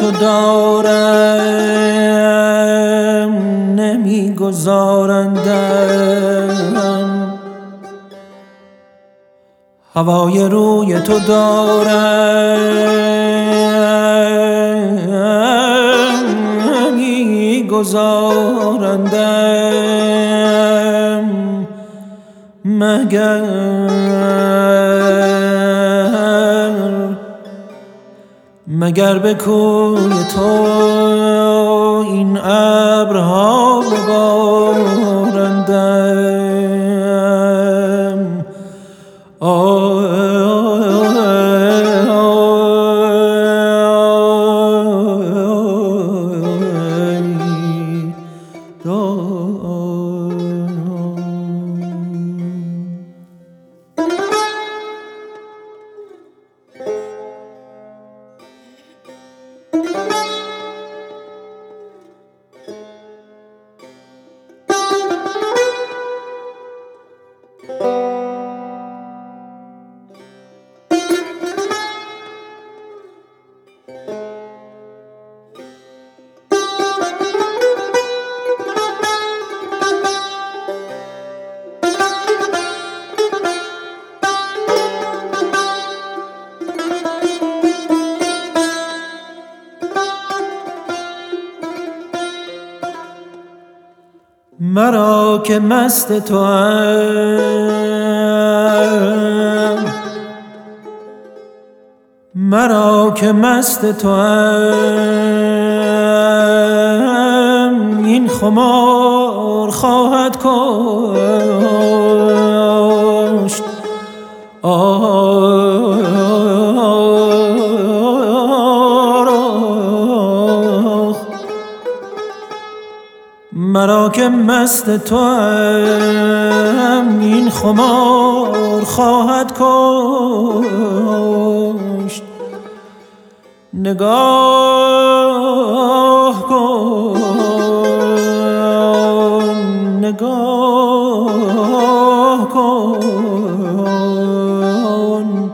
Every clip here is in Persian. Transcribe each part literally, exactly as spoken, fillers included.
تو دارم نمیگذارندم، هوای روی تو دارم نمیگذارندم، مگر مگر به کوی تو این ابرها ببارندم. مرا که مست توام، مرا که مست توام، این خمار خواهد کشت. مرا که مست توام، این خمار خواهد کشت. نگاه کن، نگاه کن،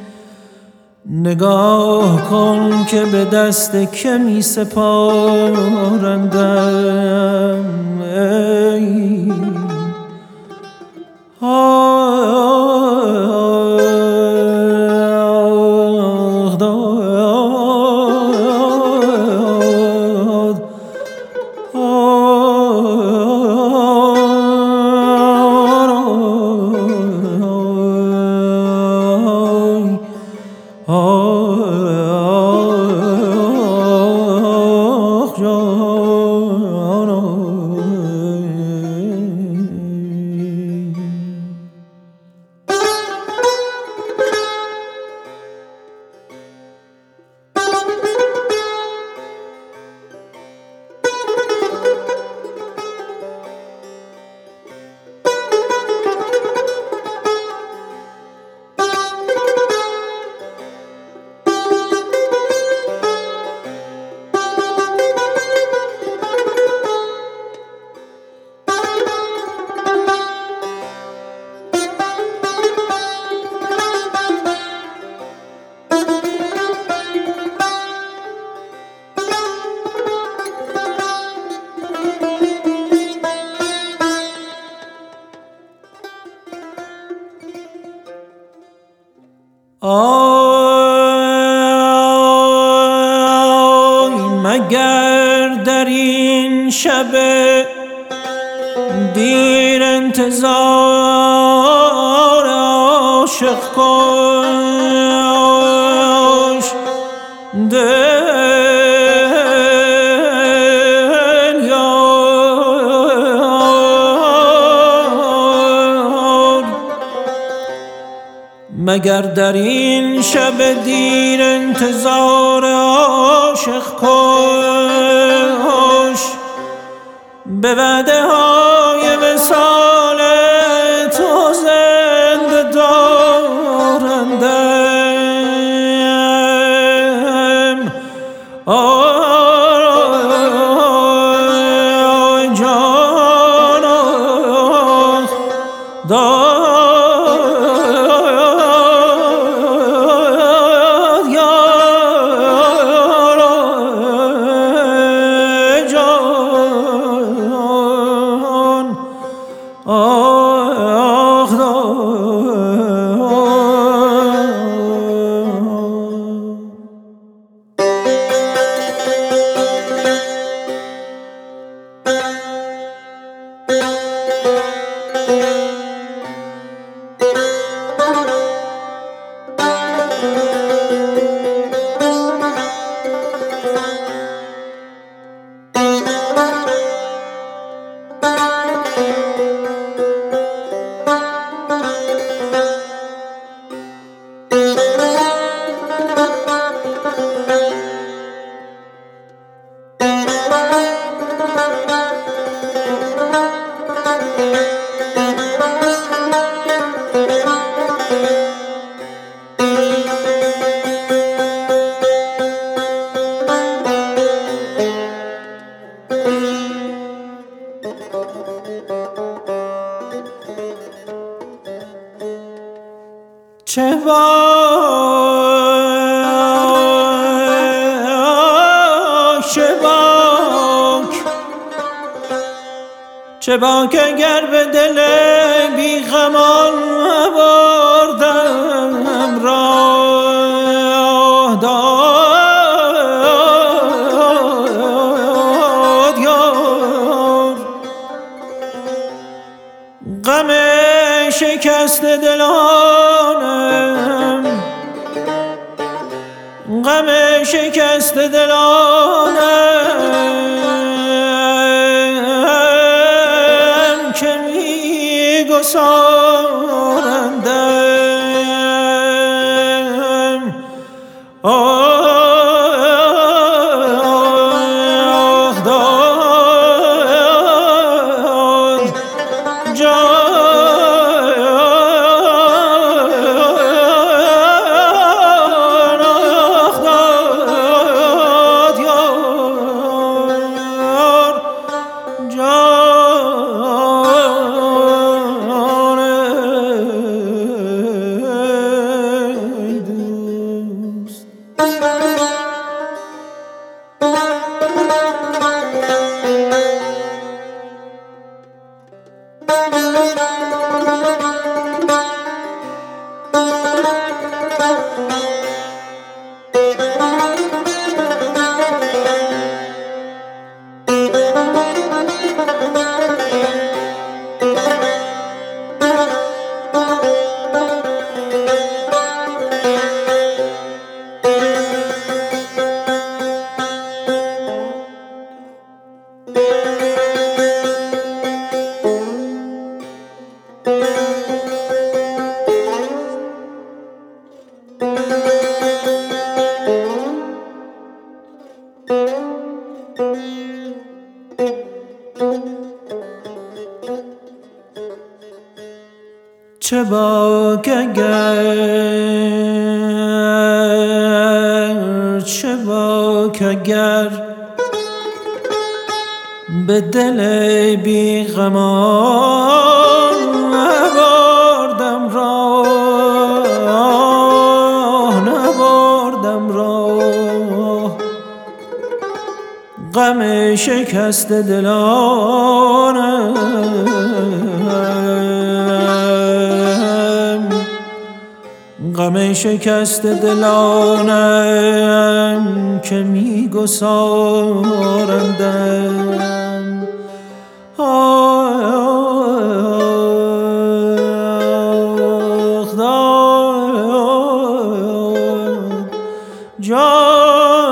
نگاه کن که به دست که می سپارندم. ای آه داد آی مگر در این شب دیر انتظار عاشق کش. دل یار مگر در این شب دیر انتظار عاشق کش. به وعده های وصال تو زنده دارندم. آی جان داد یار چه باک اگر به دل بی غمان بردم راه داد یار. غم شکست دلانم، غم شکست دلانم که می گسارندم. آه داد جان چه باک اگر، چه باک اگر به دل بی غمان نبردم راه، نبردم راه. غم شکست دلانم، غم شکست دلانم که می گسارندم. آه داد جان